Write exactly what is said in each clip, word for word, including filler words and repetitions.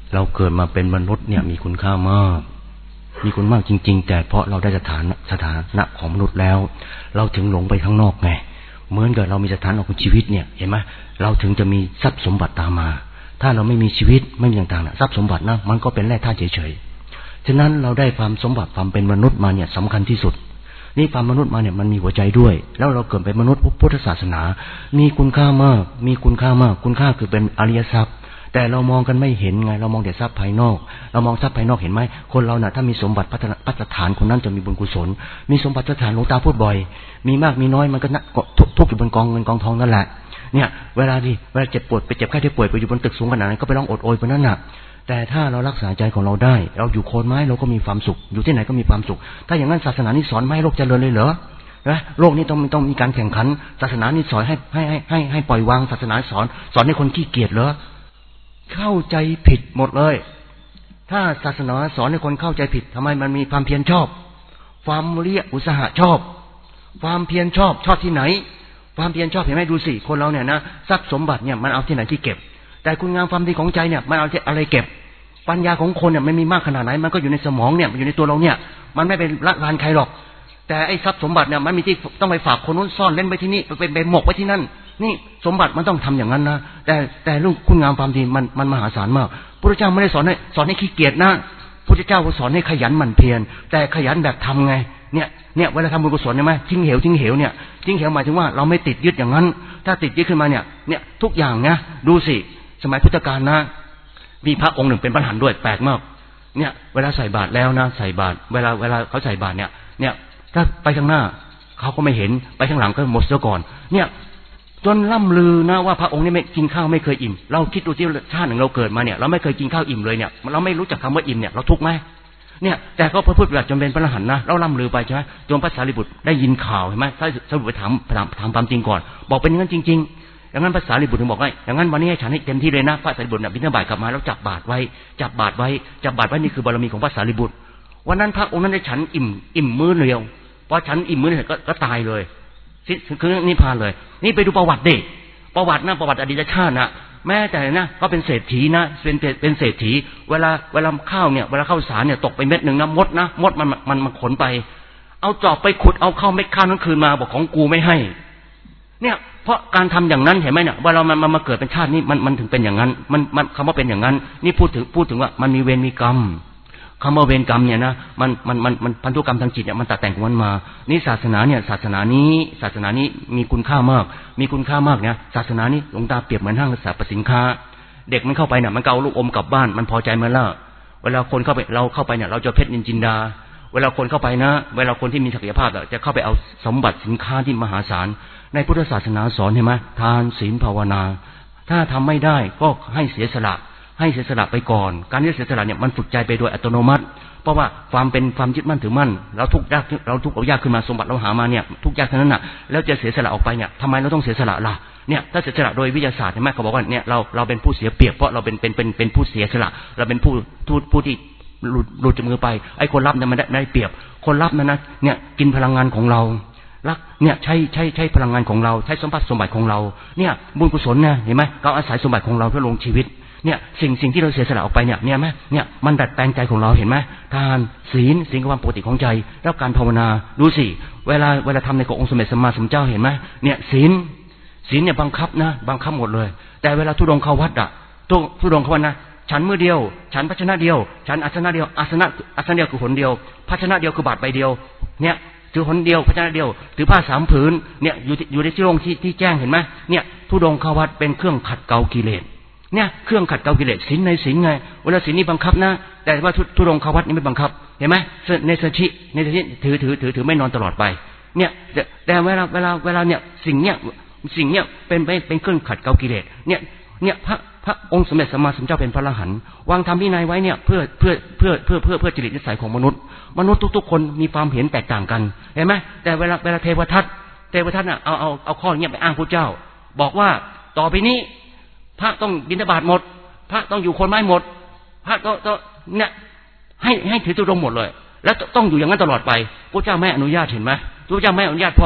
เราเกิดมาเป็นมนุษย์เนี่ยมีคุณค่ามากมีคุณมากจริงๆแต่เพราะเราได้สถานะสถานะของมนุษย์แล้วเราถึงหลงไปข้างนอกไงเหมือนกับเรามีสถานะของชีวิตเนี่ยเห็นไหมเราถึงจะมีทรัพย์สมบัติตามมาถ้าเราไม่มีชีวิตไม่มีต่างๆนะทรัพย์สมบัตินะมันก็เป็นแร่ธาตุเฉยๆฉะนั้นเราได้ความสมบัติความเป็นมนุษย์มาเนี่ยสำคัญที่สุดนี่ความมนุษย์มาเนี่ยมันมีหัวใจด้วยแล้วเราเกิดเป็นมนุษย์พุทธศาสนามีคุณค่ามากมีคุณค่ามากคุณค่าคือเป็นอริยทรัพย์แต่เรามองกันไม่เห็นไงเรามองแต่ทรัพย์ภายนอกเรามองทรัพย์ภายนอกเห็นไหมคนเราน่ะถ้ามีสมบัติพัฒฐานคนนั้นจะมีบุญกุศลมีสมบัติพัฒฐานหลวงตาพูดบ่อยมีมากมีน้อยมันก็ทุกข์อยู่บนกองเงินกองทองนั่นแหละเนี่ยเวลาที่เวลาเจ็บปวดไปเจ็บไข้ได้ป่วยไปอยู่บนตึกสูงขนาดนั้นก็ไปร้องอดโอยบนนั้นน่ะแต่ถ้าเรารักษาใจของเราได้เราอยู่โคนไม้เราก็มีความสุขอยู่ที่ไหนก็มีความสุขถ้าอย่างนั้นศาสนานี่สอนไม่ให้โลกเจริญเลยเหรอนะโลกนี้ต้องต้องมีการแข่งขันศาสนานี่สอนให้ให้ให้ให้ให้ปล่อยวางศาสนาสอนสอนให้คนขี้เกียจเหรอเข้าใจผิดหมดเลยถ้าศาสนาสอนให้คนเข้าใจผิดทำไมมันมีความเพียรชอบความเรียกอุตสาหะชอบความเพียรชอบชอบที่ไหนความเพียรชอบเห็นไหมดูสิคนเราเนี่ยนะทรัพย์สมบัติเนี่ยมันเอาที่ไหนที่เก็บแต่คุณงามความดีของใจเนี่ยมันเอาที่อะไรเก็บปัญญาของคนเนี่ยมันมีมากขนาดไหนมันก็อยู่ในสมองเนี่ยมันอยู่ในตัวเราเนี่ยมันไม่เป็นละลานใครหรอกแต่ไอ้ทรัพย์สมบัติเนี่ยมันมีที่ต้องไปฝากคนนู้นซ่อนเล่นไปที่นี่ไปไปหมกไว้ที่นั่นนี่สมบัติมันต้องทำอย่างนั้นนะแต่แต่เรื่องคุณงามความดีมันมันมหาศาลมากพระเจ้าไม่ได้สอนให้สอนให้ขี้เกียจนะพระเจ้าสอนให้ขยันหมั่นเพียรแต่ขยันแบบทำไงเนี่ยเนี่ยเวลาทำบุญกุศลใช่ไหมทิ้งเหวทิ้งเหวเนี่ยทิ้งเหวหมายถึงว่าเราไม่ติดยึดอย่างนั้นถ้าติดยึดขึ้นมาเนี่ยเนี่ยทุกอย่างนะดูสิสมัยพุทธกาลนะมีพระองค์หนึ่งเป็นพระอรหันต์ด้วยแปลกมากเนี่ยเวลาใส่บาตรแล้วนะใส่บาตรเวลาเวลาเขาใส่บาตรเนี่ยเนี่ยถ้าไปข้างหน้าเขาก็ไม่เห็นไปข้างหลังก็หมดซะก่อนเนี่ยจนล่ำลือนะว่าพระองค์นี่ไม่กินข้าวไม่เคยอิ่มเราคิดดูที่ชาติหนึ่งเราเกิดมาเนี่ยเราไม่เคยกินข้าวอิ่มเลยเนี่ยเราไม่รู้จักคำว่าอิ่มเนี่ยเราทุกข์ไหมเนี่ยแต่เขาพูดแบบจนเป็นพระอรหันต์นะเราล่ำลือไปใช่ไหมจนพระสารีบุตรได้ยินข่าวเห็นไหมถ้าสรุปไปถามถามถามความจริงก่อนบอกเป็นอย่างนั้นจริงๆอย่างนั้นพระสารีบุตรถึงบอกว่าอย่างนั้นวันนี้ให้ฉันให้เต็มที่เลยนะพระสารีบุตรเนี่ยบิณฑบาตกลับมาแล้วจับบาตรไว้จับบาตรไว้จับบาตรไว้นี่คือบารมีของพระสารีบุตรวันนั้นพระองค์นั้นได้ฉันอิ่มอิ่มมื้อเดียวพอฉันอิ่มมื้อเดียวก็ตายเลยคือนิพพานเลยนี่ไปดูประวัติเด็กประวัตินะประวัติอดีตชาตินะแม้แต่นะก็เป็นเศรษฐีนะเป็นเป็นเศรษฐีเวลาเวลาข้าวเนี่ยเวลาข้าวสารเนี่ยตกไปเม็ดหนึ่งนะมดนะมดมันมันมันขนไปเอาจอบไปขุดเอาข้าวเม็ดข้าวนั้นคืนมาบอกของกูไม่ให้เนี่ยเพราะการทำอย่างนั้นเห็นไหมเนี่ยเวลามันมาเกิดเป็นชาตินี้มันมันถึงเป็นอย่างนั้นมันมันคำว่าเป็นอย่างนั้นนี่พูดถึงพูดถึงว่ามันมีเวรมีกรรมคำว่าเวรกรรมเนี่ยนะมันมันมันมันพันธุกรรมทางจิตเนี่ยมันตัดแต่งของมันมานี่ศาสนาเนี่ยศาสนานี้ศาสนานี้มีคุณค่ามากมีคุณค่ามากเนี่ยศาสนานี้หลวงตาเปรียบเหมือนห้างสรรพสินค้าเด็กมันเข้าไปเนี่ยมันก็เอาลูกอมกลับบ้านมันพอใจมันละเวลาคนเข้าไปเราเข้าไปเนี่ยเราจะเพชรนินจินดาเวลาคนเข้าไปนะเวลาคนที่มีศักยภาพจะเข้าไปเอาสมบัติสินค้าที่มหาศาลในพุทธศาสนาสอนเห็นไหมทานศีลภาวนาถ้าทำไม่ได้ก็ให้เสียสละให้เสียสละไปก่อนการที่เสียสละเนี่ยมันฝึกใจไปโดยอัตโนมัติเพราะว่าความเป็นความยึดมั่นถือมั่นเราทุกข์ยากเราทุกข์เอายากขึ้นมาสมบัติเราหามาเนี่ยทุกข์ยากทั้งนั้นน่ะแล้วจะเสียสละออกไปเนี่ยทำไมเราต้องเสียสละล่ะเนี่ยถ้าเสียสละโดยวิทยาศาสตร์ใช่ไหมเขาบอกว่าเนี่ยเราเราเป็นผู้เสียเปรียบเพราะเราเป็นเป็นเป็นเป็นผู้เสียสละเราเป็นผู้ผู้ผู้ที่หลุดหลุดจากมือไปไอ้คนรับเนี่ยมันได้เปรียบคนรับนั้นนะเนี่ยกินพลังงานของเรารักเนี่ยใช้ใช้ใช้พลังงานของเราใช้สมบัติสมบัติของเราเนี่ยบุญกุศลเนี่ยเห็นไหมเขาอาศัยสมบัติของเราเพื่อลงชีวิตเนี่ยสิ่งสิ่งที่เราเสียสละออกไปเนี่ยเนี่ยไหมเนี่ยมันดัดแปลงใจของเราเห็นไหมทานศีลศีลคือความปกติของใจแล้วการภาวนาดูสิเวลาเวลาทำในขององค์สมเด็จสัมมาสัมพุทธเจ้าเห็นไหมเนี่ยศีลศีลเนี่ยบังคับนะบังคับหมดเลยแต่เวลาทุดงเข้าวัดอ่ะทุทุดงเข้าวัดนะฉันมือเดียวฉันภาชนะเดียวฉันอาสนะเดียวอาสนะอาสนะเดียวคือหนเดียวภาชนะเดียวคือบาตรใบเดียวเนี่ยถือหนเดียวภาชนะเดียวถือผ้าสามผืนเนี่ยอยู่อยู่ในที่โล่งที่ที่แจ้งเห็นไหมเนี่ยทุดงเข้าวัดเป็นเครื่องขัดเกลากิเลสเนี่ยเครื่องขัดเกลากิเลสศีลในศีลไงเวลาศีลนี่บังคับนะแต่ว่าทุดงเข้าวัดนี่ไม่บังคับเห็นไหมในสชิในสชิถือถือถือถือไม่นอนตลอดไปเนี่ยแต่เวลาเวลาเวลาเนี่ยสิ่งเนี่ยสิ่งเนี่ยเป็นเป็นเครื่องขัดเกลากิเลสเนี่ยเนี่ยพระพระองค์สมเด็จสัมมาสัมพุทธเจ้าเป็นพระอรหันต์วางธรรมวินัยไว้เนี่ยเพื่อเพื่อเพื่อเพื่อเพื่อเพื่อจริตนิสัยของมนุษย์มนุษย์ทุกๆคนมีความเห็นแตกต่างกันเห็นไหมแต่เวลาเวลาเทวทัตเทวทัตน่ะเอาเอาเอาข้อนี้ไปอ้างพระเจ้าบอกว่าต่อไปนี้พระต้องบิณฑบาตหมดพระต้องอยู่คนไม้หมดพระต้องต้องเนี่ยให้ให้ถือตุดงหมดเลยแล้วต้องอยู่อย่างนั้นตลอดไปพระเจ้าไม่อนุญาตเห็นไหมพระเจ้าไม่อนุญาตเพราะอะไร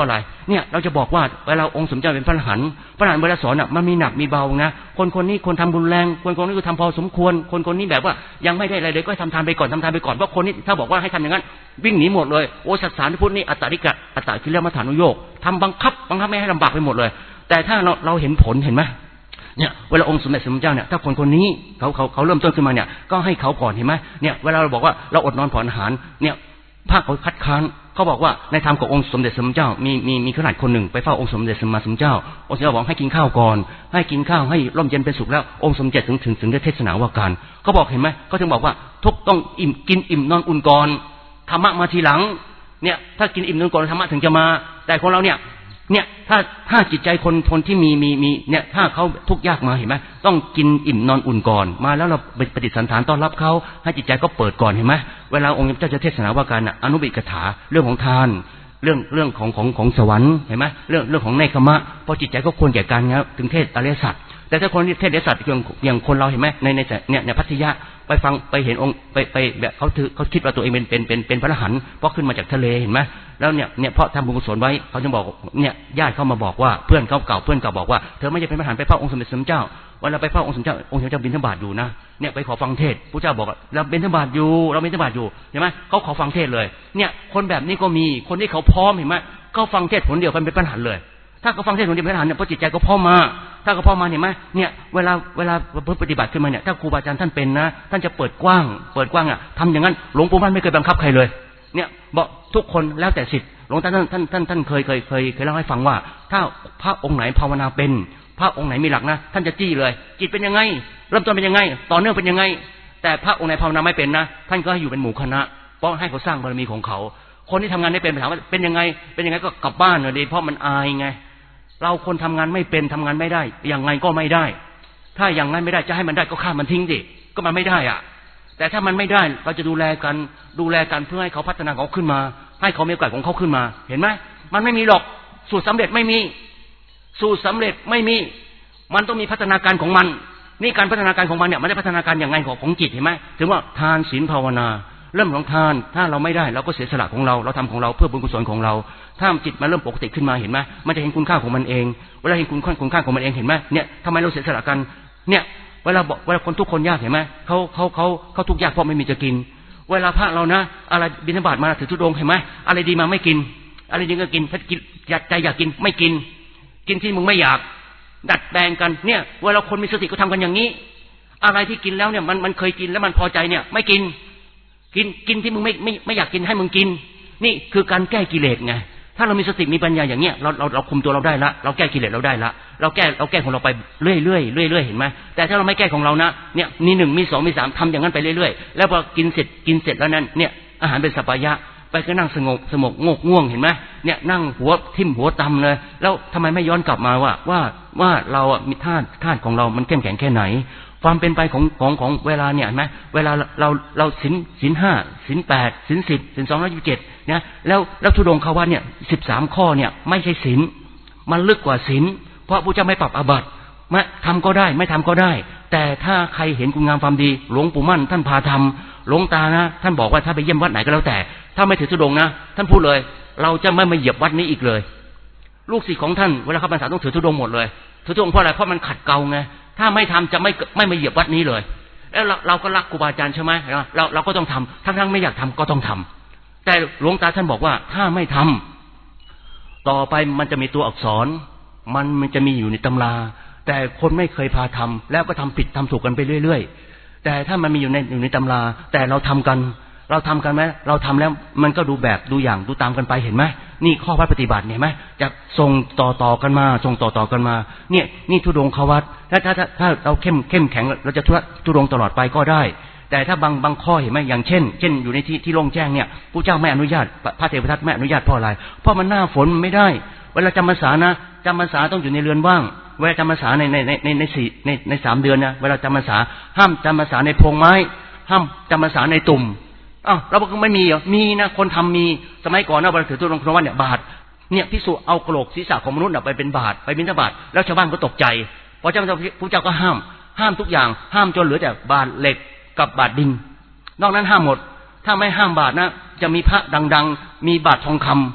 เนี่ยเราจะบอกว่าเวลาองค์สมเด็จเป็นพระอรหันต์พระอรหันต์เวลาสอนอ่ะมันมีหนักมีเบานะคนคนนี้คนทำบุญแรงคนคนนี้ก็ทำพอสมควรคนคนนี้แบบว่ายังไม่ได้อะไรเลยก็ทำทานไปก่อนทำทานไปก่อนเพราะคนนี้ถ้าบอกว่าให้ทำอย่างนั้นวิ่งหนีหมดเลยโอสัสสารพุทธนี่อัตตาริกะอัตตาคิเลมัฏฐานุโยคทำบังคับบังคับไม่ให้ลำบากไปหมดเลยแต่ถ้าเราเราเห็นผลเห็นไหมเนี่ยเวลาองค์สมเด็จสมเด็จเจ้าเนี่ยถ้าคนคนนี้เขาเขาเขาเริ่มต้นขึ้นมาเนี่ยก็ให้เขาก่อนเห็นไหมเนี่ยเวลาเราบอกว่าเราอดนอนผ่อนอาหารเนี่ยภาคเขาคัดค้านเขาบอกว่าในธรรมขององค์สมเด็จสมเด็จเจ้ามีมีมีขนาดคนหนึ่งไปเฝ้าองค์สมเด็จสมมาสมเจ้าองค์สมเด็จบอกให้กินข้าวก่อนให้กินข้าวให้ร่มเย็นเป็นสุขแล้วองค์สมเด็จถึงถึงถึงได้เทศนาว่าการเขาบอกเห็นไหมเขาถึงบอกว่าทุกต้องอิ่มกินอิ่มนอนอุ่นก่อนธรรมะมาทีหลังเนี่ยถ้ากินอิ่มนอนก่อนธรรมะถึงจะมาแต่ของเราเนี่ยเนี่ยถ้าถ้าจิตใจคนคนที่มีมีมีเนี่ยถ้าเขาทุกข์ยากมาเห็นไหมต้องกินอิ่มนอนอุ่นก่อนมาแล้วเราปฏิสันถานต้อนรับเขาให้จิตใจก็เปิดก่อนเห็นไหมเวลาองค์เจ้าจะเทศนาว่าการอนุบิกถาเรื่องของทานเรื่องเรื่องของของของสวรรค์เห็นไหมเรื่องเรื่องของเนกขมะเพราะจิตใจก็ควรแก่การเงี้ยถึงเทศอริยสัจแต่ถ้าคนที่เทศอริยสัจอย่างอย่างคนเราเห็นไหมในในเนี่ยในพัทยาไปฟังไปเห็นองค์ไปไปแบบเขาถือเขาคิดว่าตัวเองเป็นเป็นเป็นเป็นพระอรหันต์เพราะขึ้นมาจากทะเลเห็นไหมแล้วเนี่ยเนี่ยเพราะทำบุญกุศลไว้เขาจะบอกเนี่ยญาติเข้ามาบอกว่าเพื่อนเขาเก่าเพื่อนเก่าบอกว่าเธอไม่ใช่เป็นพระอรหันต์ไปเฝ้าองค์สมเด็จสมเจ้าวันเราไปเฝ้าองค์สมเจ้าองค์สมเจ้าบิณฑบาตอยู่นะเนี่ยไปขอฟังเทศพระเจ้าบอกเราบิณฑบาตอยู่เราบิณฑบาตอยู่เห็นไหมเขาขอฟังเทศเลยเนี่ยคนแบบนี้ก็มีคนที่เขาพร้อมเห็นไหมเขาฟังเทศผลเดียวกันเป็นพระอรหันต์เลยถ้าเขาฟังเทศผลเดียวเป็นพระอรหันต์เนี่ยเพราะจิตใจเขาพร้อมมาถ้าเขาพร้อมมาเห็นไหมเนี่ยเวลาเวลาปฏิบัติขึ้นมาเนี่ยถ้าครูบาอาจารย์ท่านเป็นนะท่านจะเปิดกว้างเปิดกว้างอ่ะทำอย่างนั้นหลวงปู่มั่นไม่เคยบังคับใครเลยเนี่ยบอกทุกคนแล้วแต่สิทธิ์หลวงตาท่านท่านท่านท่านเคยเคยเคยเคยเล่าให้ฟังว่าถ้าพระองค์ไหนภาวนาเป็นพระองค์ไหนมีหลักนะท่านจะจี้เลยจิตเป็นยังไงเริ่มต้นเป็นยังไงต่อเนื่องเป็นยังไงแต่พระองค์ไหนภาวนาไม่เป็นนะท่านก็ให้อยู่เป็นหมู่คณะเพราะให้เขาสร้างบารมีของเขาคนที่ทำงานไม่เป็นถามว่าเป็นยังไงเป็นยังไงก็กลับบ้านเลยเพราะมันอายไงเราคนทำงานไม่เป็นทำงานไม่ได้อย่างไงก็ไม่ได้ถ้าอย่างนั้นไม่ได้จะให้มันได้ก็ฆ่ามันทิ้งดิก็มันไม่ได้อ่ะแต่ถ้ามันไม่ได้เราจะดูแลกันดูแลกันเพื่อให้เขาพัฒนาเขาขึ้นมาให้เขามีโอกาสของเขาขึ้นมาเห็นไหมมันไม่มีหรอกสูตรสำเร็จไม่มีสูตรสำเร็จไม่มีมันต้องมีพัฒนาการของมันนี่การพัฒนาการของมันเนี่ยมันได้พัฒนาการอย่างไงของของจิตเห็นไหมถึงว่าทานศีลภาวนาเริ่มของทานถ้าเราไม่ได้เราก็เสียสละของเราเราทำของเราเพื่อบุญกุศลของเราถ้าจิตมันเริ่มปกติขึ้นมาเห็นไหมมันจะเห็นคุณค่าของมันเองเวลาเห็นคุณค่าคุณค่าของมันเองเห็นไหมเนี่ยทำไมเราเสียสละกันเนี่ยเวลาบอกเวลาคนทุกคนยากเห็นไหมเขาเขาเขาเขาทุกข์ยากเพราะไม่มีจะกินเวลาพระเรานะอะไรบิณฑบาตมาถือธุดงค์เห็นไหมอะไรดีมาไม่กินอะไรดีก็กินถ้ากินอยากใจอยากกินไม่กินกินที่มึงไม่อยากดัดแปลงกันเนี่ยเวลาคนมีสติก็ทำกันอย่างนี้อะไรที่กินแล้วเนี่ยมันมันเคยกินแล้วมันพอใจเนี่ยไม่กินกินกินที่มึงไม่ไม่ไม่อยากกินให้มึงกินนี่คือการแก้กิเลสไงถ้าเรามีสติมีปัญญาอย่างเงี้ยเราเราเราคุมตัวเราได้ละเราแก้กิเลสเราได้ละเราแก้เราแก้ของเราไปเรื่อยเรื่อยเรื่อยเรื่อยเห็นไหมแต่ถ้าเราไม่แก้ของเรานะเนี่ยมีหนึ่งมีสองมีสามทำอย่างนั้นไปเรื่อยๆแล้วพอกินเสร็จกินเสร็จแล้วนั้นเนี่ยอาหารเป็นสัพพายะไปก็นั่งสงบสงบงกง่วงเห็นไหมเนี่ยนั่งหัวทิ่มหัวตำเลยแล้วทำไมไม่ย้อนกลับมาว่าว่าว่าเราอ่ะมีธาตุธาตุของเรามันเข้มแข็งแค่ไหนความเป็นไปของของของเวลาเนี่ยเห็นไหมเวลาเราเราศีลศีลห้าศีลแปดศีลสิบศีลสองร้อยยี่สิบเจ็ดเนี่ยแล้วแล้วธุดงค์เขาว่าเนี่ยสิบสามข้อเนี่ยไม่ใช่ศีลมันลึกกว่าศีลเพราะพระเจ้าไม่ปรับอาบัติไม่ทำก็ได้ไม่ทำก็ได้แต่ถ้าใครเห็นคุณงามความดีหลวงปู่มั่นท่านพาทำหลวงตานะท่านบอกว่าถ้าไปเยี่ยมวัดไหนก็แล้วแต่ถ้าไม่ถือธุดงค์นะท่านพูดเลยเราจะไม่มาเหยียบวัดนี้อีกเลยลูกศิษย์ของท่านเวลาเข้าพรรษาต้องถือธุดงค์หมดเลยถือธุดงค์เพราะอะไรเพราะมันขัดเกลาไงถ้าไม่ทำจะไม่ไม่มาเหยียบวัดนี้เลยแล้วเราเราก็รักครูบาอาจารย์ใช่ไหมเราเราก็ต้องทำทั้งทั้งไม่อยากทำก็ต้องทำแต่หลวงตาท่านบอกว่าถ้าไม่ทำต่อไปมันจะมีตัวอักษรมันมันจะมีอยู่ในตำราแต่คนไม่เคยพาทำแล้วก็ทำผิดทำถูกกันไปเรื่อยๆแต่ถ้ามันมีอยู่ในอยู่ในตำราแต่เราทำกันเราทำกันไหมเราทำแล้วมันก็ดูแบบดูอย่างดูตามกันไปเห็นไหมนี่ข้อวัดปฏิบัติเห็นไหมจะส่งต่อต่อกันมาส่งต่อต่อกันมาเนี่ยนี่ธุดงค์เขาวัดถ้าถ้าถ้าถ้าเราเข้มเข้มแข็งเราจะธุดงค์ตลอดไปก็ได้แต่ถ้าบางบางข้อเห็นไหมอย่างเช่นเช่นอยู่ในที่ที่โล่งแจ้งเนี่ยผู้เจ้าไม่อนุญาตพระเทวทัตไม่อนุญาตเพราะอะไรเพราะมันหน้าฝนมันไม่ได้เวลาจำพรรษานะจำพรรษาต้องอยู่ในเรือนว่างเวลาจำพรรษาในในในในในสี่ในในสามเดือนนะเวลาจำพรรษาห้ามจำพรรษาในโพรงไม้ห้ามจำพรรษาในตุ่มอ้าวเราบอกไม่มีเหรอมีนะคนทำมีสมัยก่อนนะเวลาถือธุดงค์วัดเนี่ยบาทเนี่ยภิกษุเอากระโหลกศีรษะของมนุษย์ไปเป็นบาทไปบิณฑบาตแล้วชาวบ้านก็ตกใจเพราะเจ้าพระเจ้าก็ห้ามห้ามทุกอย่างห้ามจนเหลือแต่บาทเหล็กกับบาทดินนอกนั้นห้ามหมดถ้าไม่ห้ามบาทนะจะมีพระดังๆมีบาททองคำ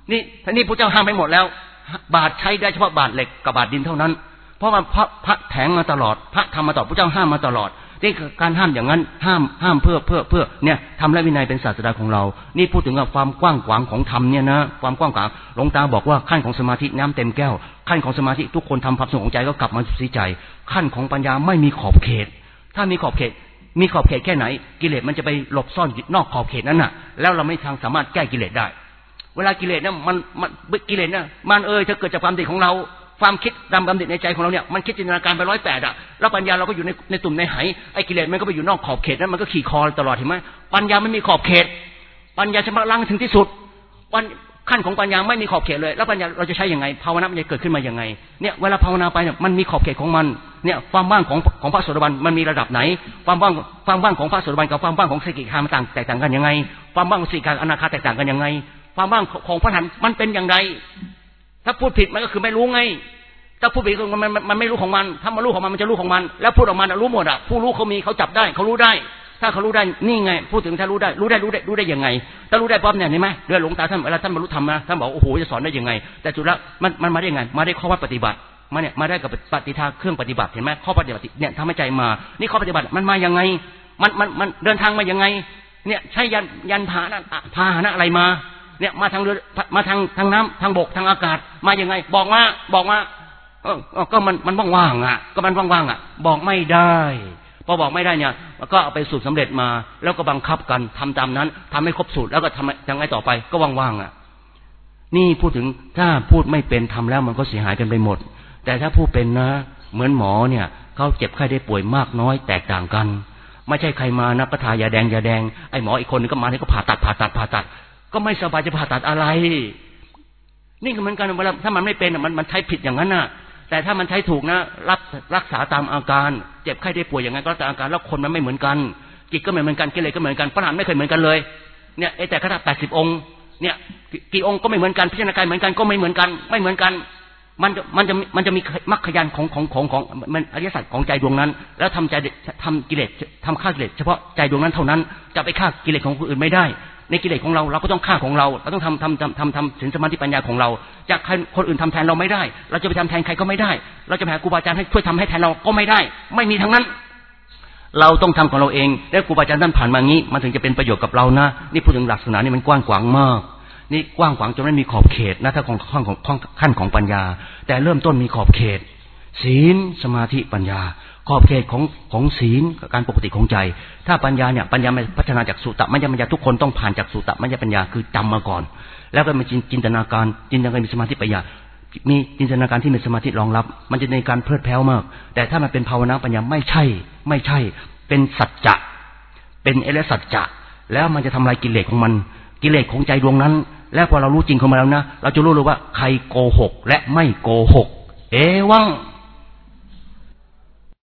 นี่ท่านี้พระเจ้าห้ามไปหมดแล้วบาตรใช้ได้เฉพาะบาตรเหล็กกับบาตรดินเท่านั้นเพราะว่าพระพระแถงมาตลอดพระทำมาตลอดพระเจ้าห้ามมาตลอดนี่คือการห้ามอย่างนั้นห้ามห้ามเพื่อเพื่อเพื่อเนี่ยทำและวินัยเป็นศาสดาของเรานี่พูดถึงความกว้างขวางของธรรมเนี่ยนะความกว้างขวางหลวงตาบอกว่าขั้นของสมาธิน้ำเต็มแก้วขั้นของสมาธิทุกคนทำความสงบของใจก็กลับมาสู่ใจขั้นของปัญญาไม่มีขอบเขตถ้ามีขอบเขตมีขอบเขตแค่ไหนกิเลสมันจะไปหลบซ่อนนอกขอบเขตนั้นน่ะแล้วเราไม่ทางสามารถแก้กิเลสได้เวลากิเลสเนี่ยมันมันกิเลสเนี่ยมันเอ่ยถ้าเกิดจากความดีของเราความคิดดำกำดิดในใจของเราเนี่ยมันคิดจินตนาการไปร้อยแปดอ่ะแล้วปัญญาเราก็อยู่ในในตุ่มในไหไอ้กิเลสมันก็ไปอยู่นอกขอบเขตนั้นมันก็ขี่คอตลอดเห็นไหมปัญญาไม่มีขอบเขตปัญญาชำระล้างถึงที่สุดวันขั้นของปัญญาไม่มีขอบเขตเลยแล้วปัญญาเราจะใช้ยังไงภาวนามันจะเกิดขึ้นมายังไงเนี่ยเวลาภาวนาไปเนี่ยมันมีขอบเขตของมันเนี่ยความว่างของของพระโสดาบันมันมีระดับไหนความว่างความว่างของพระโสดาบันกับความว่างของสกิทามันต่างแตกต่างกันยังไงความว่างของสกิทาอนาคาแตกต่างกันยังไงความว่างของพระอรหันต์มันเป็นอย่างไรถ้าพูดผิดมันก็คือไม่รู้ไงถ้าพูดผิดมันมันมันไม่รู้ของมันถ้ามันรู้ของมันมันจะรู้ของมันแล้วพูดออกมารู้หมดอ่ะผู้รู้เขามีเขาจับได้เขารู้ได้ถ้าเขารู้ได้นี่ไงพูดถึงถ้ารู้ได้รู้ได้รู้ได้รู้ได้ยังไงถ้ารู้ได้ปั๊บเนี่ยเห็นไหมเรื่องหลวงตาท่านเวลาท่านบรรลุธรรมนะท่านบอกโอ้โหจะสอนได้ยังไงแต่จุดละมันมันมาได้ยังไงมาได้ข้อวัดปฏิบัติมาเนี่ยมาได้กับปฏิทาเครื่องปฏิบัติเห็นไหมข้อปฏิบัติเนี่ยทำให้ใจมานี่ข้อปฏิบัติมันมายังไงมันมันมันเดินทางมายังไงเนี่ยใช้ยันยันพาหนะพาหนะอะไรมาเนี่ยมาทางเรือมาทางทางน้ำทางบกทางอากาศมายังไงบอกมาบอกมาเออก็มันมันว่างๆอ่ะก็มันว่างๆอ่ะบอกไม่ได้พอบอกไม่ได้เนี่ยก็เอาไปสูตรสำเร็จมาแล้วก็บังคับกันทำตามนั้นทำให้ครบสูตรแล้วก็ทำยังไงต่อไปก็ว่างๆอ่ะนี่พูดถึงถ้าพูดไม่เป็นทำแล้วมันก็เสียหายกันไปหมดแต่ถ้าพูดเป็นนะเหมือนหมอเนี่ยเขาเจ็บไข้ได้ป่วยมากน้อยแตกต่างกันไม่ใช่ใครมานะก็ทายาแดงยาแดงไอ้หมออีกคนนึงก็มาเนี่ยก็ผ่าตัดผ่าตัดผ่าตัดก็ไม่สบายจะผ่าตัดอะไรนี่ก็เหมือนกันเวลาถ้ามันไม่เป็นมันมันใช้ผิดอย่างนั้นน่ะแต่ถ้ามันใช้ถูกนะรักรักษาตามอาการเจ็บไข้ได้ป่วยอย่างไงก็รักษาอาการแล้วคนมันไม่เหมือนกันจิตก็ไม่เหมือนกันกิเลสก็เหมือนกันพระอรหันต์ไม่เคยเหมือนกันเลยเนี่ยไอ้แต่คณะแปดสิบองค์เนี่ยกี่องค์ก็ไม่เหมือนกันพิจารณาการเหมือนกันก็ไม่เหมือนกันไม่เหมือนกันมันมันจะมันจะมีมรรคญาณของของของของมันอริยสัจของใจดวงนั้นแล้วทำใจทำกิเลสทำฆ่ากิเลสเฉพาะใจดวงนั้นเท่านั้นจะไปฆ่ากิเลสของคนอื่นไม่ได้ในกิเลสของเราเราก็ต้องฆ่าของเราเราต้องทำทำทำทำทำถึงสมาธิปัญญาของเราจากคนอื่นทำแทนเราไม่ได้เราจะไปทำแทนใครก็ไม่ได้เราจะไปหาครูบาอาจารย์ให้ช่วยทำให้แทนเราก็ไม่ได้ไม่มีทั้งนั้นเราต้องทำของเราเองและครูบาอาจารย์ท่านผ่านมางี้มันถึงจะเป็นประโยชน์กับเรานะนี่พูดถึงหลักศาสนานี่มันกว้างขวางมากนี่กว้างขวางจนไม่มีขอบเขตนะถ้าของขั้นของขั้นของปัญญาแต่เริ่มต้นมีขอบเขตศีลสมาธิปัญญาขอบเขตของของศีลการปกติของใจถ้าปัญญาเนี่ยปัญญาไม่พัฒนาจากสุตตะมัญญปัญญาทุกคนต้องผ่านจากสุตตะมัญญปัญญาคือจำมาก่อนแล้วก็มีจินตนาการจินตนาการมีสมาธิปัญญามีจินตนาการที่มีสมาธิรองรับมันจะในการเพลิดเพลินมากแต่ถ้ามันเป็นภาวนาปัญญาไม่ใช่ไม่ใช่เป็นสัจจะเป็นเอเลสัจจะแล้วมันจะทำลายกิเลสของมันกิเลสของใจดวงนั้นแล้วพอเรารู้จริงของมันแล้วนะเราจะรู้เลยว่าใครโกหกและไม่โกหกเอวัง